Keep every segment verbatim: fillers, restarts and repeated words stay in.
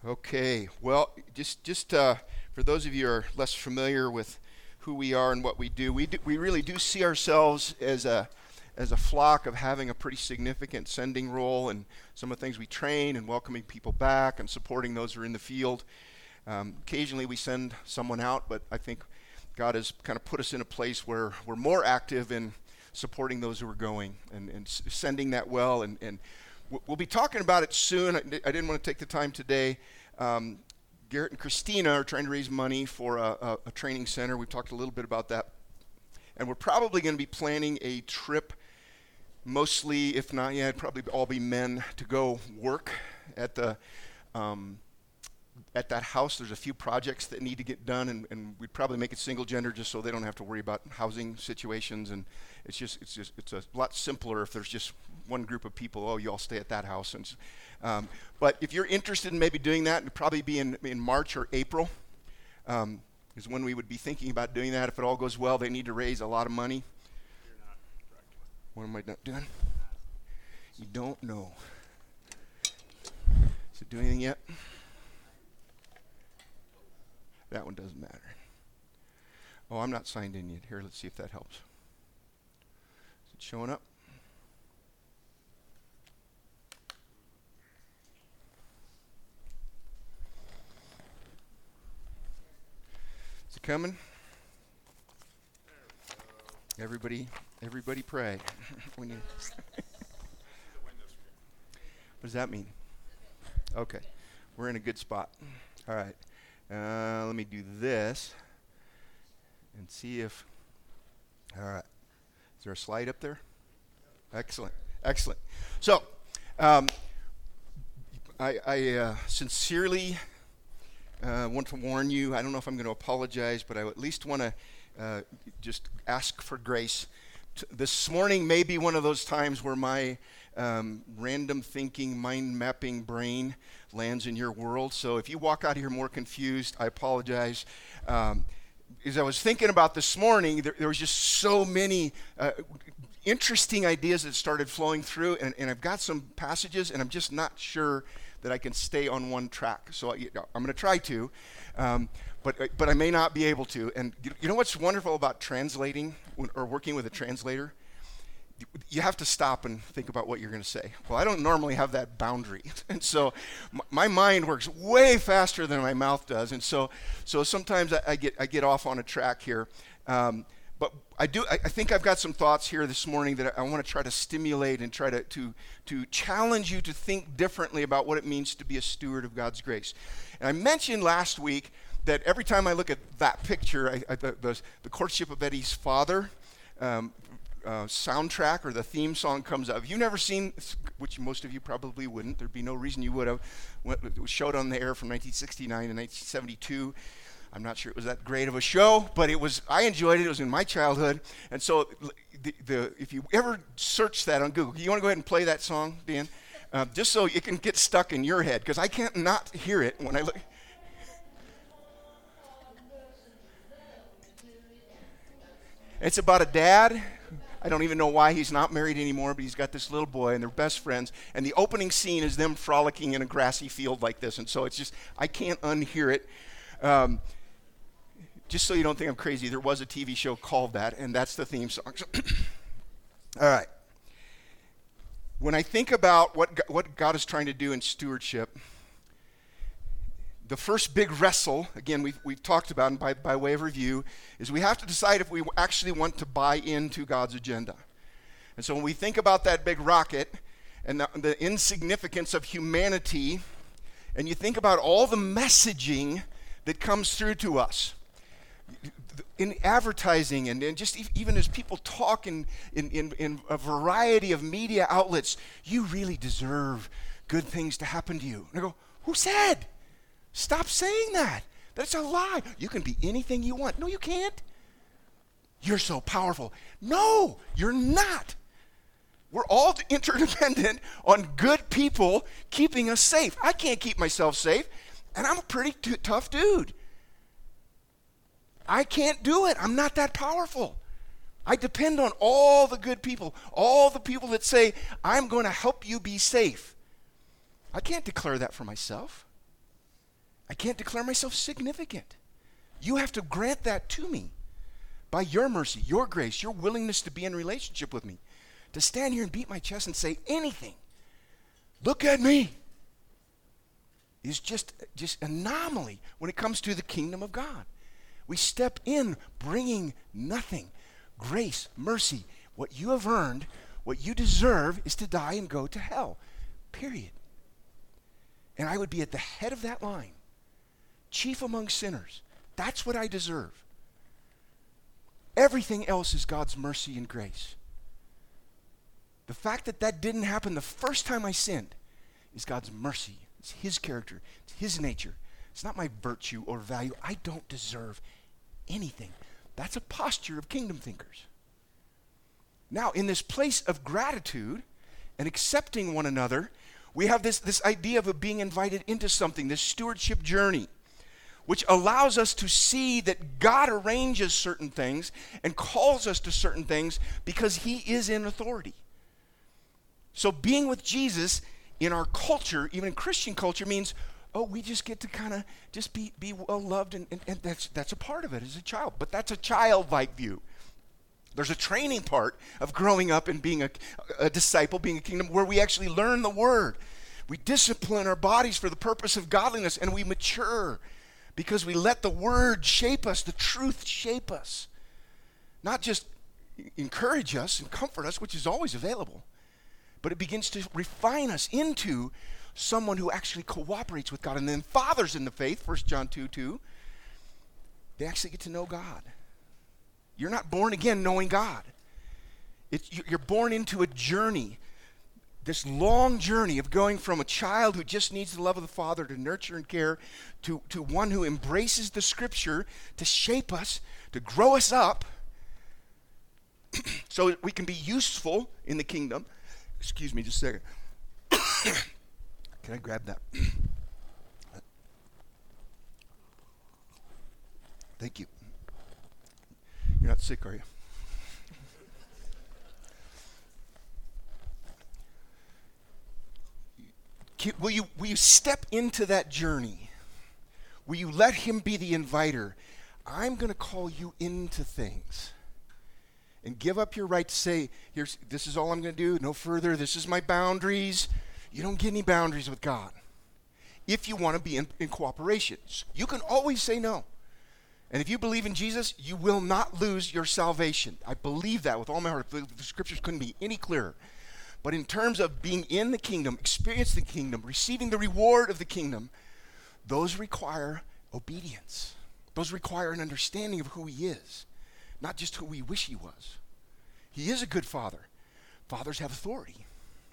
Okay, well, just just uh, for those of you who are less familiar with who we are and what we do, we do, we really do see ourselves as a as a flock of having a pretty significant sending role, and some of the things we train and welcoming people back and supporting those who are in the field. Um, occasionally we send someone out, but I think God has kind of put us in a place where we're more active in supporting those who are going and, and s- sending that well. And, and w- we'll be talking about it soon. I, I didn't want to take the time today. Um, Garrett and Christina are trying to raise money for a, a, a training center. We've talked a little bit about that. And we're probably going to be planning a trip, mostly, if not, yeah, it'd probably all be men, to go work at the um, at that house. There's a few projects that need to get done, and, and we'd probably make it single gender just so they don't have to worry about housing situations. And it's just it's just it's a lot simpler if there's just one group of people. Oh, you all stay at that house. And um, but if you're interested in maybe doing that, it'd probably be in in March or April. Um, is when we would be thinking about doing that. If it all goes well, they need to raise a lot of money. You're not correct. What am I not doing? You don't know. Does it do anything yet? That one doesn't matter. Oh, I'm not signed in yet. Here, let's see if that helps. Is it showing up? Is it coming? Everybody, everybody pray. We need. What does that mean? Okay, we're in a good spot. All right. Uh, let me do this and see if, all right, is there a slide up there? Excellent, excellent. So, um, I, I uh, sincerely uh, want to warn you, I don't know if I'm going to apologize, but I at least want to uh, just ask for grace. T- this morning may be one of those times where my um, random thinking, mind mapping brain lands in your world. So if you walk out here more confused, I apologize. Um, as I was thinking about this morning, there, there was just so many uh, interesting ideas that started flowing through, and, and I've got some passages, and I'm just not sure that I can stay on one track. So I, I'm going to try to, um, but but I may not be able to. And you, you know what's wonderful about translating or working with a translator? You have to stop and think about what you're going to say. Well, I don't normally have that boundary. And so m- my mind works way faster than my mouth does. And so so sometimes I, I get I get off on a track here. Um, but I do I, I think I've got some thoughts here this morning that I, I want to try to stimulate and try to, to to challenge you to think differently about what it means to be a steward of God's grace. And I mentioned last week that every time I look at that picture, I, I, the, the, the courtship of Eddie's father, um, Uh, soundtrack or the theme song comes up. If you've never seen, which most of you probably wouldn't, there'd be no reason you would have. It was showed on the air from nineteen sixty-nine to nineteen seventy-two. I'm not sure it was that great of a show, but it was. I enjoyed it. It was in my childhood, and so the, the if you ever search that on Google, you want to go ahead and play that song, Dan, uh, just so it can get stuck in your head, because I can't not hear it when I look. It's about a dad. I don't even know why he's not married anymore, but he's got this little boy, and they're best friends. And the opening scene is them frolicking in a grassy field like this. And so it's just, I can't unhear it. Um, just so you don't think I'm crazy, there was a T V show called that, and that's the theme song. So all right. When I think about what God, what God is trying to do in stewardship, the first big wrestle, again, we've, we've talked about, and by, by way of review, is we have to decide if we actually want to buy into God's agenda. And so when we think about that big rocket and the, the insignificance of humanity, and you think about all the messaging that comes through to us, in advertising and, and just even as people talk in, in, in, in a variety of media outlets, you really deserve good things to happen to you. And I go, who said? Stop saying that. That's a lie. You can be anything you want. No, you can't. You're so powerful. No, you're not. We're all interdependent on good people keeping us safe. I can't keep myself safe, and I'm a pretty t- tough dude. I can't do it. I'm not that powerful. I depend on all the good people, all the people that say, I'm going to help you be safe. I can't declare that for myself. I can't declare myself significant. You have to grant that to me by your mercy, your grace, your willingness to be in relationship with me. To stand here and beat my chest and say anything, look at me, is just, just anomaly when it comes to the kingdom of God. We step in bringing nothing. Grace, mercy, what you have earned, what you deserve is to die and go to hell, period. And I would be at the head of that line, chief among sinners. That's what I deserve. Everything else is God's mercy and grace. The fact that that didn't happen the first time I sinned is God's mercy. It's his character. It's his nature. It's not my virtue or value. I don't deserve anything. That's a posture of kingdom thinkers. Now, in this place of gratitude and accepting one another, we have this, this idea of being invited into something, this stewardship journey, which allows us to see that God arranges certain things and calls us to certain things because he is in authority. So being with Jesus in our culture, even in Christian culture, means, oh, we just get to kind of just be, be well loved, and, and, and that's, that's a part of it as a child. But that's a childlike view. There's a training part of growing up and being a, a disciple, being a kingdom, where we actually learn the word. We discipline our bodies for the purpose of godliness, and we mature because we let the word shape us, the truth shape us. Not just encourage us and comfort us, which is always available, but it begins to refine us into someone who actually cooperates with God. And then fathers in the faith, First John two two, they actually get to know God. You're not born again knowing God. It's, you're born into a journey, this long journey of going from a child who just needs the love of the Father to nurture and care to, to one who embraces the Scripture to shape us, to grow us up so that we can be useful in the kingdom. Excuse me just a second. Can I grab that? Thank you. You're not sick, are you? Can, will you will you step into that journey? Will you let him be the inviter? I'm going to call you into things. And give up your right to say, here's this is all I'm going to do, no further. This is my boundaries. You don't get any boundaries with God. If you want to be in, in cooperation, you can always say no. And if you believe in Jesus, you will not lose your salvation. I believe that with all my heart. The, the scriptures couldn't be any clearer. But in terms of being in the kingdom, experiencing the kingdom, receiving the reward of the kingdom, those require obedience. Those require an understanding of who he is, not just who we wish he was. He is a good father. Fathers have authority.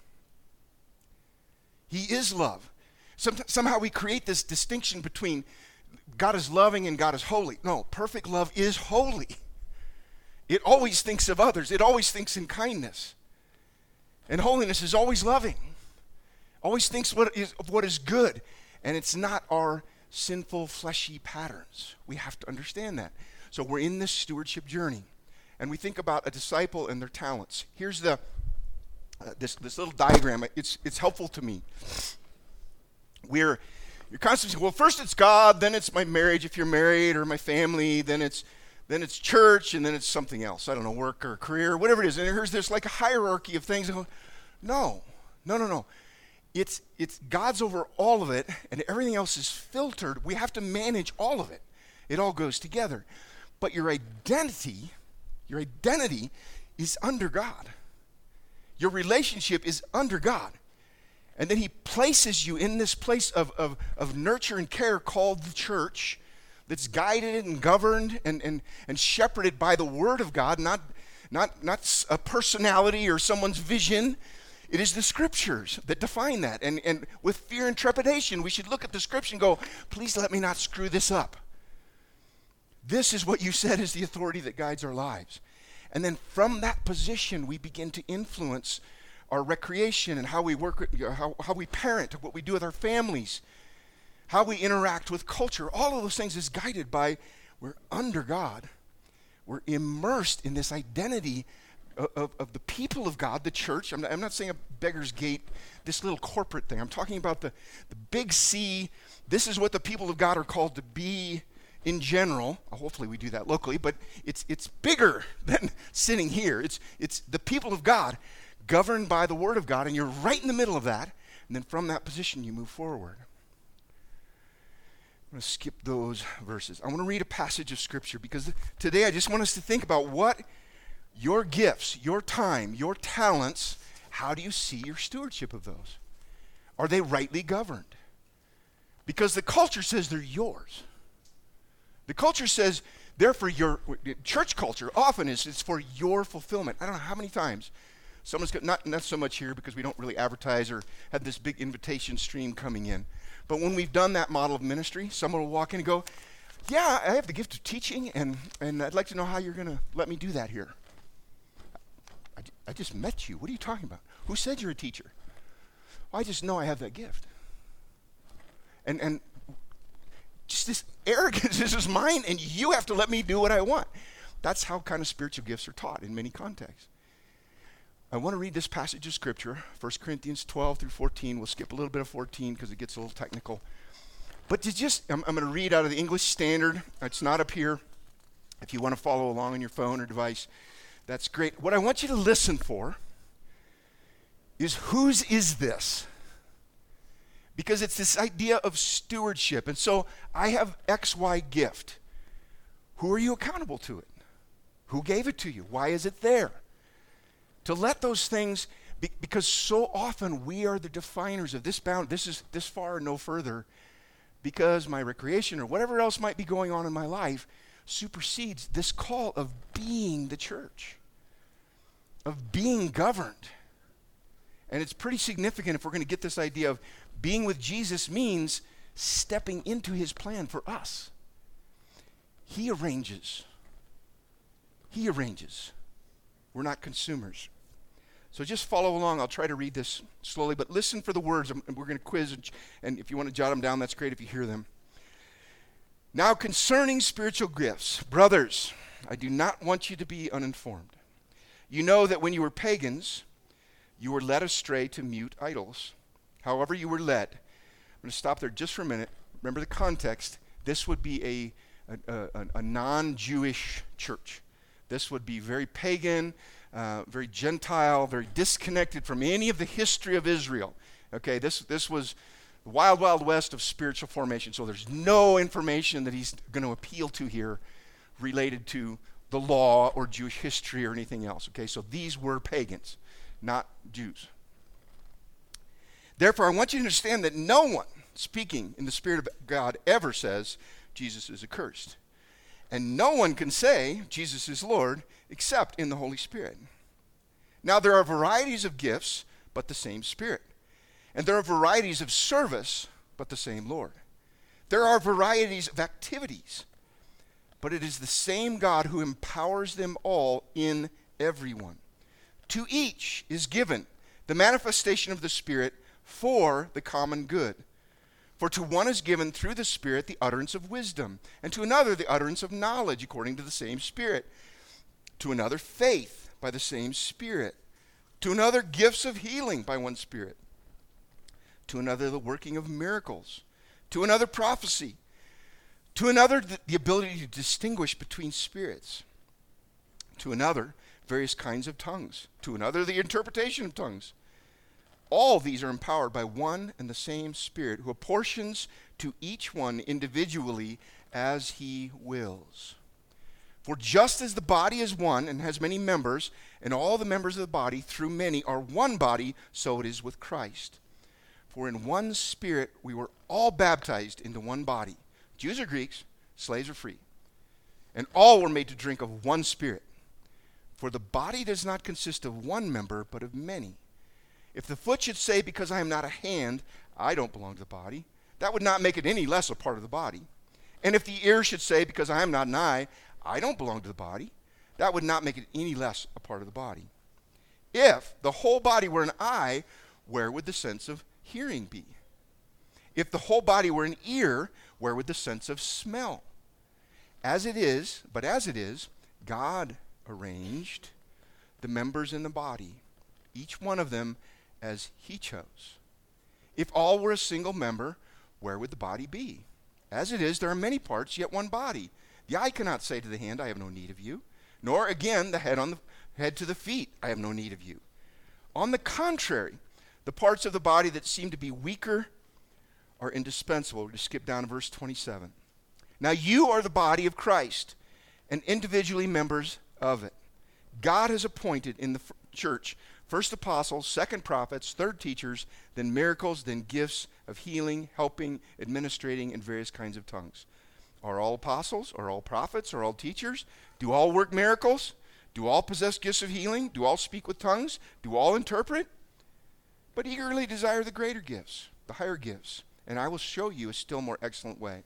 He is love. Some, somehow we create this distinction between God is loving and God is holy. No, perfect love is holy. It always thinks of others. It always thinks in kindness. And holiness is always loving. Always thinks what is, of what is good. And it's not our sinful, fleshy patterns. We have to understand that. So we're in this stewardship journey. And we think about a disciple and their talents. Here's the uh, this this little diagram. It's it's helpful to me. We're you're constantly saying, well, first it's God, then it's my marriage if you're married, or my family, then it's then it's church, and then it's something else. I don't know, work or career, whatever it is. And here's this like a hierarchy of things. No, no, no, no. It's it's God's over all of it, and everything else is filtered. We have to manage all of it. It all goes together. But your identity, your identity is under God. Your relationship is under God. And then he places you in this place of, of, of nurture and care called the church, that's guided and governed and, and, and shepherded by the word of God, not, not, not a personality or someone's vision. It is the scriptures that define that. And, and with fear and trepidation, we should look at the scripture and go, please let me not screw this up. This is what you said is the authority that guides our lives. And then from that position, we begin to influence our recreation and how we work, how, how we parent, what we do with our families, how we interact with culture. All of those things is guided by, we're under God. We're immersed in this identity of, of the people of God, the church. I'm not, I'm not saying a beggar's gate, this little corporate thing. I'm talking about the, the big C. This is what the people of God are called to be in general. Hopefully we do that locally, but it's it's bigger than sitting here. It's it's the people of God governed by the Word of God, and you're right in the middle of that. And then from that position, you move forward. I'm going to skip those verses. I want to read a passage of Scripture because today I just want us to think about what your gifts, your time, your talents, how do you see your stewardship of those? Are they rightly governed? Because the culture says they're yours. The culture says they're for your, church culture often is it's for your fulfillment. I don't know how many times someone's got, not, not so much here because we don't really advertise or have this big invitation stream coming in. But when we've done that model of ministry, someone will walk in and go, yeah, I have the gift of teaching, and, and I'd like to know how you're going to let me do that here. I, I just met you. What are you talking about? Who said you're a teacher? Well, I just know I have that gift. And and just this arrogance this is mine, and you have to let me do what I want. That's how kind of spiritual gifts are taught in many contexts. I want to read this passage of Scripture, First Corinthians twelve through fourteen. We'll skip a little bit of fourteen because it gets a little technical. But to just, I'm, I'm going to read out of the English Standard. It's not up here. If you want to follow along on your phone or device, that's great. What I want you to listen for is whose is this? Because it's this idea of stewardship. And so I have X Y gift. Who are you accountable to it? Who gave it to you? Why is it there? To let those things, be, because so often we are the definers of this bound, this is this far and no further, because my recreation or whatever else might be going on in my life supersedes this call of being the church, of being governed. And it's pretty significant if we're going to get this idea of being with Jesus means stepping into his plan for us. He arranges. He arranges. We're not consumers. So just follow along. I'll try to read this slowly, but listen for the words. I'm, we're going to quiz, and, and if you want to jot them down, that's great if you hear them. Now, concerning spiritual gifts, brothers, I do not want you to be uninformed. You know that when you were pagans, you were led astray to mute idols. However you were led. I'm going to stop there just for a minute. Remember the context. This would be a, a, a, a non-Jewish church. This would be very pagan, uh, very Gentile, very disconnected from any of the history of Israel. Okay, this this was the wild, wild west of spiritual formation. So there's no information that he's going to appeal to here related to the law or Jewish history or anything else. Okay, so these were pagans, not Jews. Therefore, I want you to understand that no one speaking in the Spirit of God ever says Jesus is accursed. And no one can say Jesus is Lord except in the Holy Spirit. Now there are varieties of gifts, but the same Spirit. And there are varieties of service, but the same Lord. There are varieties of activities, but it is the same God who empowers them all in everyone. To each is given the manifestation of the Spirit for the common good. For to one is given through the Spirit the utterance of wisdom, and to another the utterance of knowledge according to the same Spirit, to another faith by the same Spirit, to another gifts of healing by one Spirit, to another the working of miracles, to another prophecy, to another the, the ability to distinguish between spirits, to another various kinds of tongues, to another the interpretation of tongues. All these are empowered by one and the same Spirit, who apportions to each one individually as he wills. For just as the body is one and has many members, and all the members of the body through many are one body, so it is with Christ. For in one Spirit we were all baptized into one body, Jews or Greeks, slaves or free, and all were made to drink of one Spirit. For the body does not consist of one member, but of many. If the foot should say, because I am not a hand, I don't belong to the body, that would not make it any less a part of the body. And if the ear should say, because I am not an eye, I don't belong to the body, that would not make it any less a part of the body. If the whole body were an eye, where would the sense of hearing be? If the whole body were an ear, where would the sense of smell? As it is, but as it is, God arranged the members in the body, each one of them as he chose. If all were a single member, where would the body be? As it is, there are many parts, yet one body. The eye cannot say to the hand, I have no need of you, nor again the head on the head to the feet, I have no need of you. On the contrary, the parts of the body that seem to be weaker are indispensable. We'll just skip down to verse twenty-seven. Now you are the body of Christ, and individually members of it. God has appointed in the f- church first apostles, second prophets, third teachers, then miracles, then gifts of healing, helping, administrating, and various kinds of tongues. Are all apostles? Are all prophets? Are all teachers? Do all work miracles? Do all possess gifts of healing? Do all speak with tongues? Do all interpret? But eagerly desire the greater gifts, the higher gifts, and I will show you a still more excellent way.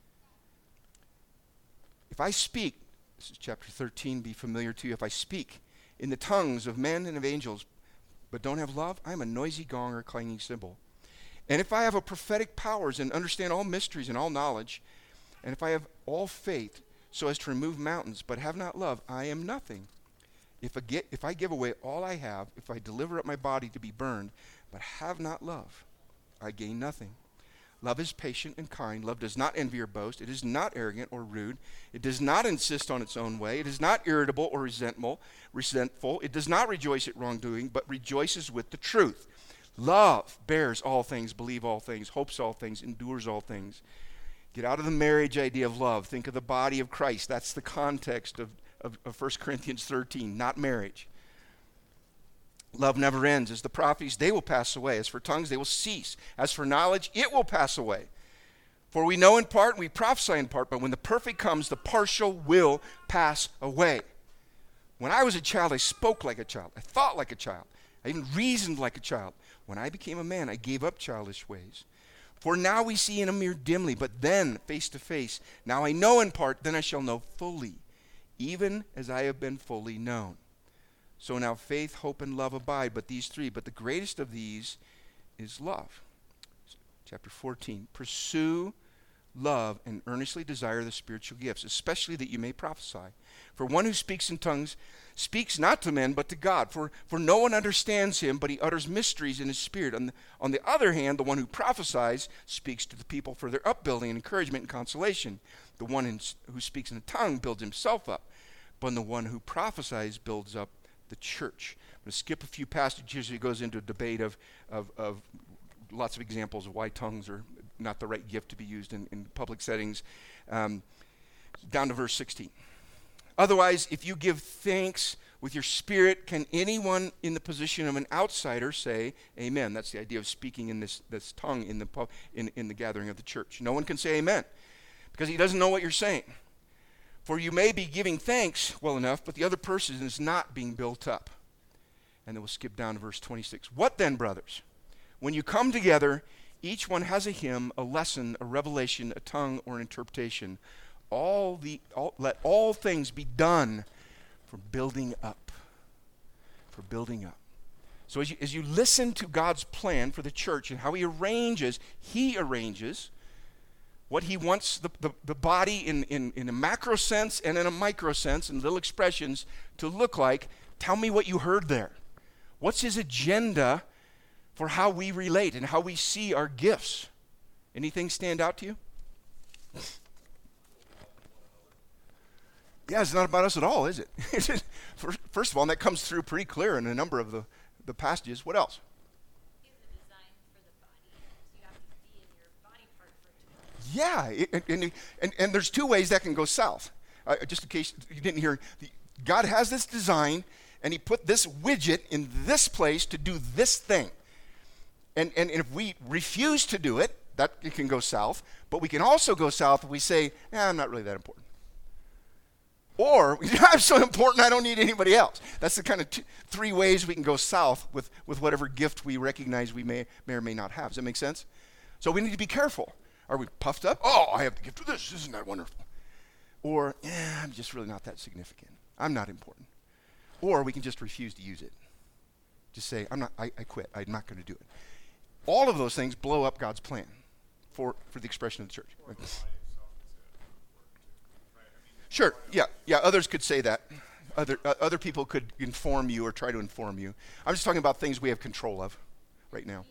If I speak, this is chapter thirteen, be familiar to you, if I speak in the tongues of men and of angels, but don't have love, I am a noisy gong or clanging cymbal. And if I have a prophetic powers and understand all mysteries and all knowledge, and if I have all faith so as to remove mountains, but have not love, I am nothing. If I, get, if I give away all I have, if I deliver up my body to be burned, but have not love, I gain nothing. Love is patient and kind. Love does not envy or boast. It is not arrogant or rude. It does not insist on its own way. It is not irritable or resentful. Resentful. It does not rejoice at wrongdoing, but rejoices with the truth. Love bears all things, believes all things, hopes all things, endures all things. Get out of the marriage idea of love. Think of the body of Christ. That's the context of, of, of First Corinthians thirteen, not marriage. Love never ends. As the prophecies, they will pass away. As for tongues, they will cease. As for knowledge, it will pass away. For we know in part, and we prophesy in part, but when the perfect comes, the partial will pass away. When I was a child, I spoke like a child. I thought like a child. I even reasoned like a child. When I became a man, I gave up childish ways. For now we see in a mirror dimly, but then face to face. Now I know in part, then I shall know fully, even as I have been fully known. So now faith, hope, and love abide, but these three, but the greatest of these is love. Chapter fourteen, pursue love and earnestly desire the spiritual gifts, especially that you may prophesy. For one who speaks in tongues speaks not to men, but to God. For, for no one understands him, but he utters mysteries in his spirit. On the, on the other hand, the one who prophesies speaks to the people for their upbuilding and encouragement and consolation. The one in, who speaks in a tongue builds himself up, but the one who prophesies builds up the church. I'm going to skip a few passages. It goes into a debate of, of, of lots of examples of why tongues are not the right gift to be used in, in public settings. Um, down to verse sixteen. Otherwise, if you give thanks with your spirit, can anyone in the position of an outsider say amen? That's the idea of speaking in this, this tongue in the, in, in the gathering of the church. No one can say amen because he doesn't know what you're saying. For you may be giving thanks well enough, but the other person is not being built up. And then we'll skip down to verse twenty-six. What then, brothers? When you come together, each one has a hymn, a lesson, a revelation, a tongue, or an interpretation. All the all, let all things be done for building up. For building up. So as you, as you listen to God's plan for the church and how he arranges, he arranges what he wants the, the, the body in, in, in a macro sense and in a micro sense, in little expressions, to look like. Tell me what you heard there. What's his agenda for how we relate and how we see our gifts? Anything stand out to you? Yeah, it's not about us at all, is it? First of all, and that comes through pretty clear in a number of the, the passages. What else? Yeah, it, and, and, and there's two ways that can go south. Uh, just in case you didn't hear, the, God has this design, and he put this widget in this place to do this thing. And, and, and if we refuse to do it, that it can go south. But we can also go south if we say, eh, I'm not really that important. Or, I'm so important, I don't need anybody else. That's the kind of two, three ways we can go south with, with whatever gift we recognize we may, may or may not have. Does that make sense? So we need to be careful. Are we puffed up? Oh, I have the gift of this. Isn't that wonderful? Or, eh, I'm just really not that significant. I'm not important. Or we can just refuse to use it. Just say, I'm not, I, I quit. I'm not going to do it. All of those things blow up God's plan for, for the expression of the church. Right? Sure, yeah, yeah, others could say that. Other uh, other people could inform you or try to inform you. I'm just talking about things we have control of right now.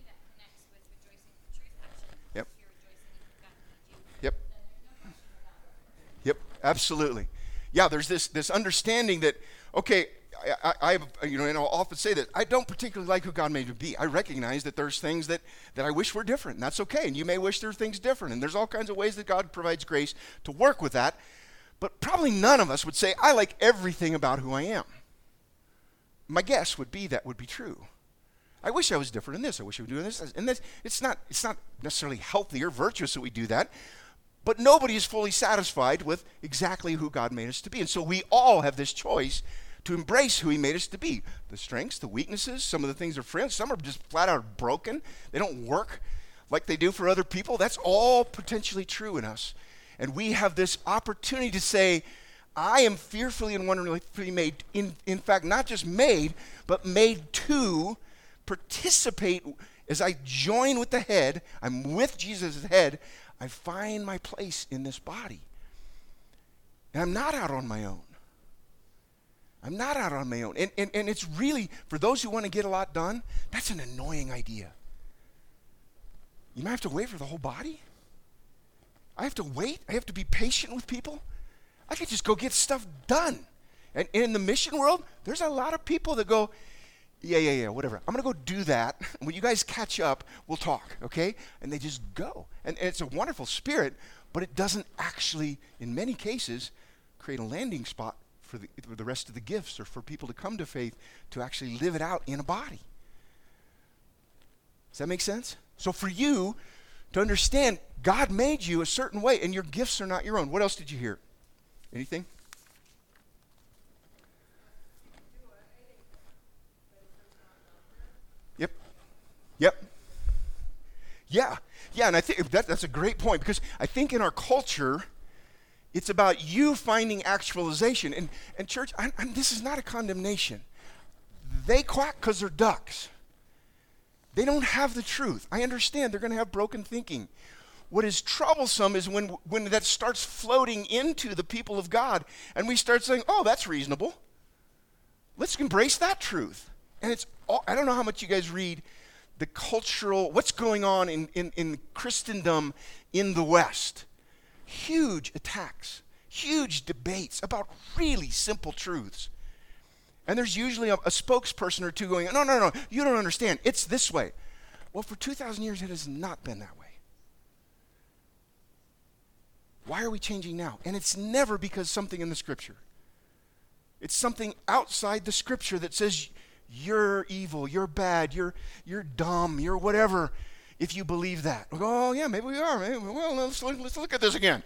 Yep. Yep. Yep. Absolutely. Yeah. There's this this understanding that okay, I, I, I you know, and I'll often say that I don't particularly like who God made me to be. I recognize that there's things that that I wish were different, and that's okay. And you may wish there are things different, and there's all kinds of ways that God provides grace to work with that. But probably none of us would say, I like everything about who I am. My guess would be that would be true. I wish I was different in this. I wish I was doing this. And this, it's not, it's not necessarily healthy or virtuous that we do that. But nobody is fully satisfied with exactly who God made us to be. And so we all have this choice to embrace who he made us to be. The strengths, the weaknesses, some of the things are friends. Some are just flat out broken. They don't work like they do for other people. That's all potentially true in us. And we have this opportunity to say, I am fearfully and wonderfully made, in, in fact, not just made, but made to participate as I join with the head. I'm with Jesus' head. I find my place in this body. And I'm not out on my own. I'm not out on my own. And, and, and it's really, for those who want to get a lot done, that's an annoying idea. You might have to wait for the whole body. I have to wait. I have to be patient with people. I could just go get stuff done. And in the mission world, there's a lot of people that go, yeah, yeah, yeah, whatever. I'm going to go do that. When you guys catch up, we'll talk, okay? And they just go. And, and it's a wonderful spirit, but it doesn't actually, in many cases, create a landing spot for the, for the rest of the gifts or for people to come to faith to actually live it out in a body. Does that make sense? So for you to understand, God made you a certain way, and your gifts are not your own. What else did you hear? Anything? Yep. Yep. Yeah. Yeah, and I think that, that's a great point, because I think in our culture, it's about you finding actualization. And, and church, I, I, this is not a condemnation. They quack because they're ducks. They don't have the truth. I understand they're going to have broken thinking. What is troublesome is when, when that starts floating into the people of God, and we start saying, oh, that's reasonable. Let's embrace that truth. And it's all, I don't know how much you guys read the cultural, what's going on in, in, in Christendom in the West. Huge attacks, huge debates about really simple truths. And there's usually a, a spokesperson or two going, no, no, no, you don't understand. It's this way. Well, for two thousand years, it has not been that way. Why are we changing now? And it's never because something in the Scripture. It's something outside the Scripture that says, you're evil, you're bad, you're, you're dumb, you're whatever, if you believe that. We go, oh, yeah, maybe we are. Maybe, well, let's look, let's look at this again.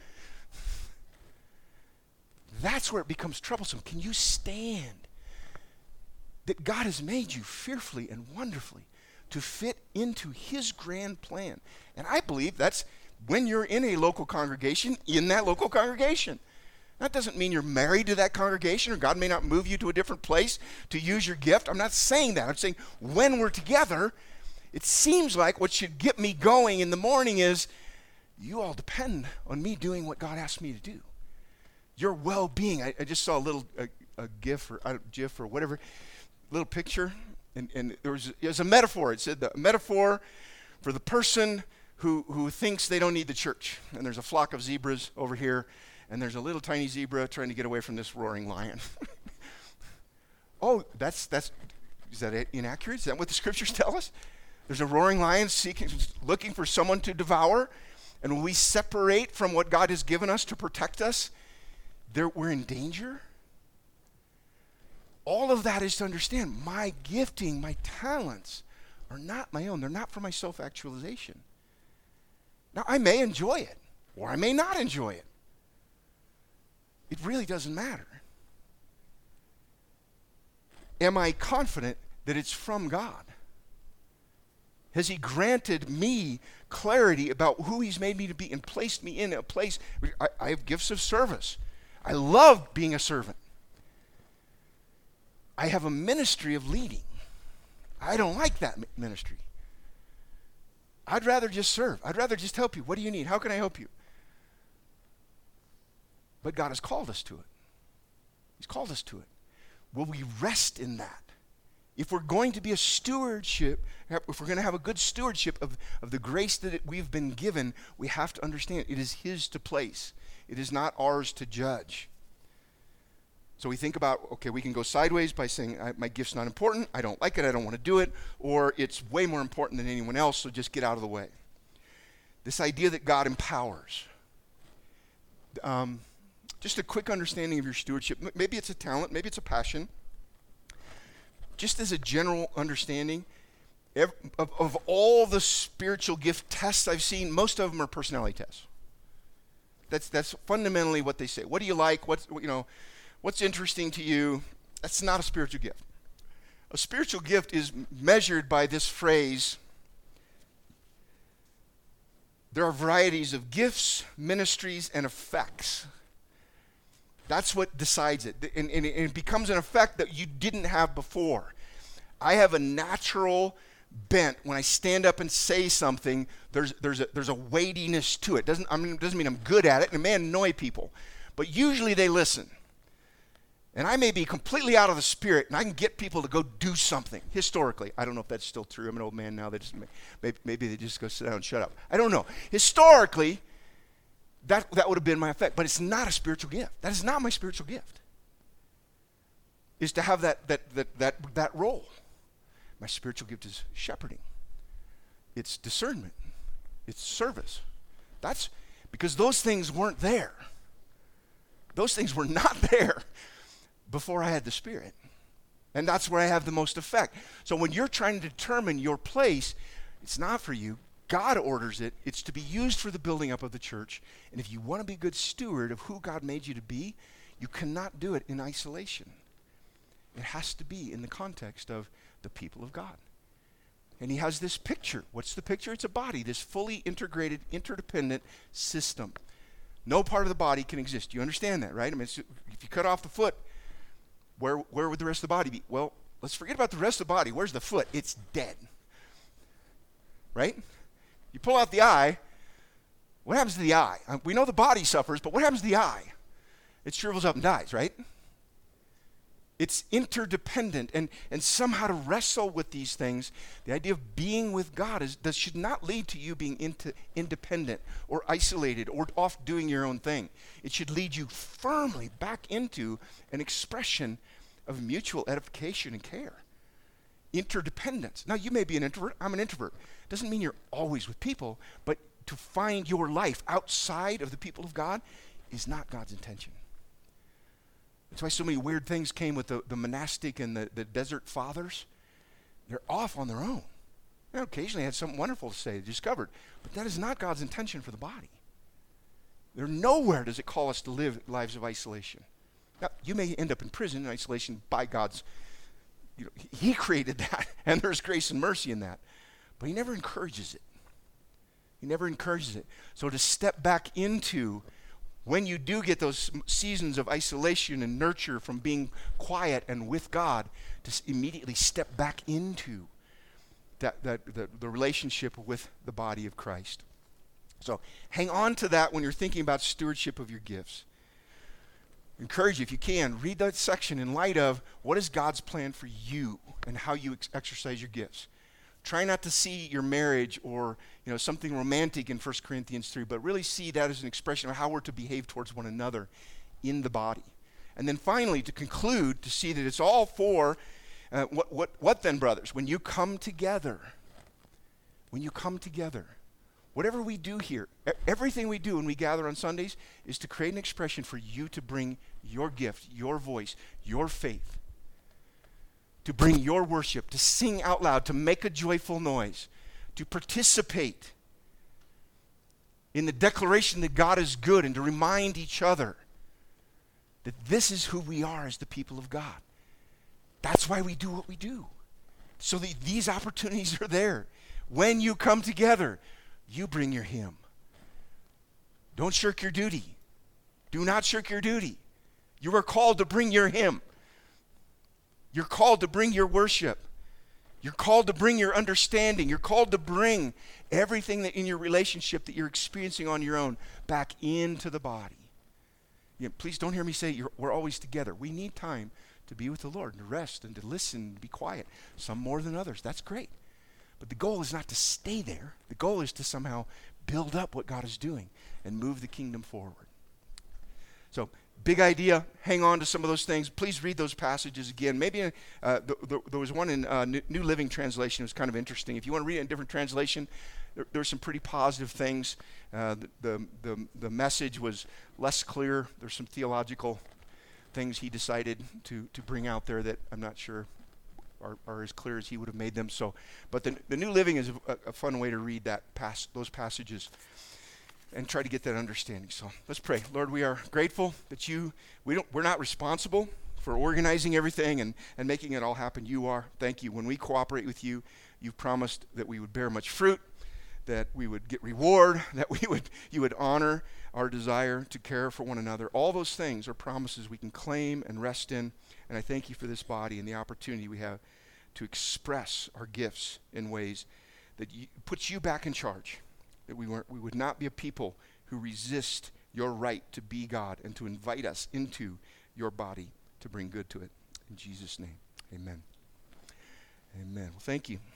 That's where it becomes troublesome. Can you stand that God has made you fearfully and wonderfully to fit into his grand plan? And I believe that's when you're in a local congregation, in that local congregation. That doesn't mean you're married to that congregation, or God may not move you to a different place to use your gift. I'm not saying that. I'm saying when we're together, it seems like what should get me going in the morning is you all depend on me doing what God asked me to do. Your well-being. I, I just saw a little a, a gif or a gif or whatever, little picture, and, and there was, it was a metaphor. It said the metaphor for the person who, who thinks they don't need the church. And there's a flock of zebras over here, and there's a little tiny zebra trying to get away from this roaring lion. Oh, that's, that's, is that inaccurate? Is that what the scriptures tell us? There's a roaring lion seeking, looking for someone to devour, and when we separate from what God has given us to protect us, there, we're in danger. All of that is to understand my gifting, my talents are not my own. They're not for my self-actualization. Now, I may enjoy it, or I may not enjoy it. It really doesn't matter. Am I confident that it's from God? Has he granted me clarity about who he's made me to be and placed me in a place? I, I have gifts of service. I love being a servant. I have a ministry of leading. I don't like that ministry. I'd rather just serve. I'd rather just help you. What do you need? How can I help you? But God has called us to it. He's called us to it. will we rest in that? If we're going to be a stewardship, if we're going to have a good stewardship of, of the grace that it, we've been given, we have to understand it is his to place. It is not ours to judge. So we think about, okay, we can go sideways by saying, I, my gift's not important, I don't like it, I don't want to do it, or it's way more important than anyone else, so just get out of the way. This idea that God empowers. Um, just a quick understanding of your stewardship. Maybe it's a talent, maybe it's a passion. Just as a general understanding, every, of, of all the spiritual gift tests I've seen, most of them are personality tests. That's that's fundamentally what they say. What do you like? What's you know, what's interesting to you? That's not a spiritual gift. A spiritual gift is measured by this phrase. There are varieties of gifts, ministries, and effects. That's what decides it. And, and it becomes an effect that you didn't have before. I have a natural bent when I stand up and say something. There's there's a there's a weightiness to it. Doesn't I mean it doesn't mean I'm good at it, and it may annoy people, but usually they listen. And I may be completely out of the spirit, and I can get people to go do something. Historically, I don't know if that's still true. I'm an old man now. They just maybe, maybe they just go sit down and shut up. I don't know. Historically, that that would have been my effect, but it's not a spiritual gift. That is not my spiritual gift. Is to have that that that that that role. My spiritual gift is shepherding. It's discernment. It's service. That's because those things weren't there. Those things were not there before I had the Spirit. And that's where I have the most effect. So when you're trying to determine your place, it's not for you. God orders it. It's to be used for the building up of the church. And if you want to be a good steward of who God made you to be, you cannot do it in isolation. It has to be in the context of the people of God. And he has this picture. What's the picture? It's a body, this fully integrated, interdependent system. No part of the body can exist. You understand that, right? I mean, it's, if you cut off the foot, where where would the rest of the body be? Well, let's forget about the rest of the body. Where's the foot? It's dead. Right? You pull out the eye, what happens to the eye? Uh, we know the body suffers, but what happens to the eye? It shrivels up and dies, right? It's interdependent, and, and somehow to wrestle with these things, the idea of being with God is that should not lead to you being into, independent or isolated or off doing your own thing. It should lead you firmly back into an expression of mutual edification and care. Interdependence. Now, you may be an introvert. I'm an introvert. Doesn't mean you're always with people, but to find your life outside of the people of God is not God's intention. That's why so many weird things came with the, the monastic and the, the desert fathers. They're off on their own. Now, occasionally had something wonderful to say, discovered, but that is not God's intention for the body. There nowhere does it call us to live lives of isolation. Now, you may end up in prison in isolation by God's, you know, he created that, and there's grace and mercy in that. But he never encourages it. He never encourages it. So to step back into, when you do get those seasons of isolation and nurture from being quiet and with God, to immediately step back into that, that the, the relationship with the body of Christ. So hang on to that when you're thinking about stewardship of your gifts. Encourage you, if you can, read that section in light of what is God's plan for you and how you ex- exercise your gifts. Try not to see your marriage or, you know, something romantic in First Corinthians three, but really see that as an expression of how we're to behave towards one another in the body. And then finally, to conclude, to see that it's all for, uh, what, what, what then, brothers? When you come together, when you come together, whatever we do here, everything we do when we gather on Sundays is to create an expression for you to bring your gift, your voice, your faith, to bring your worship, to sing out loud, to make a joyful noise, to participate in the declaration that God is good, and to remind each other that this is who we are as the people of God. That's why we do what we do. So the, these opportunities are there. When you come together, you bring your hymn. Don't shirk your duty. Do not shirk your duty. You are called to bring your hymn. You're called to bring your worship. You're called to bring your understanding. You're called to bring everything that in your relationship that you're experiencing on your own back into the body. You know, please don't hear me say you're, we're always together. We need time to to be with the Lord and to rest and to listen and be quiet. Some more than others. That's great. But the goal is not to stay there. The goal is to somehow build up what God is doing and move the kingdom forward. So, big idea. Hang on to some of those things. Please read those passages again. Maybe uh, th- th- there was one in uh, New Living Translation. It was kind of interesting. If you want to read it in a different translation, there, there's some pretty positive things. Uh, the, the, the, the message was less clear. There's some theological things he decided to, to bring out there that I'm not sure are, are as clear as he would have made them. So, but the, the New Living is a, a fun way to read that pas- those passages and try to get that understanding. So let's pray. Lord, we are grateful that you, we don't, we're not responsible for organizing everything and, and making it all happen. You are. Thank you. When we cooperate with you, you've promised that we would bear much fruit, that we would get reward, that we would, you would honor our desire to care for one another. All those things are promises we can claim and rest in. And I thank you for this body and the opportunity we have to express our gifts in ways that you, puts you back in charge. That we weren't, we would not be a people who resist your right to be God and to invite us into your body to bring good to it. In Jesus' name, amen. Amen. Well, thank you.